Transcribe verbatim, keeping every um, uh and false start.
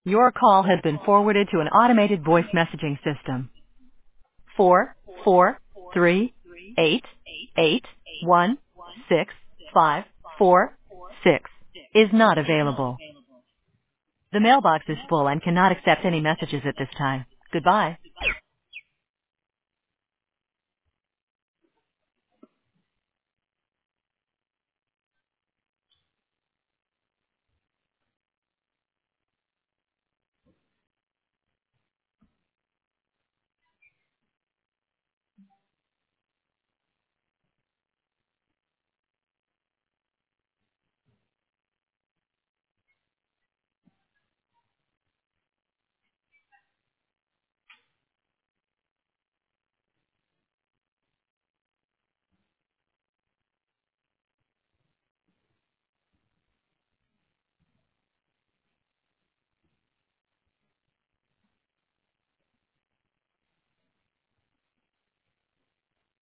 Your call has been forwarded to an automated voice messaging system. Four, four, three, eight, eight, one, six, five, four, six is not available. The mailbox is full and cannot accept any messages at this time. Goodbye.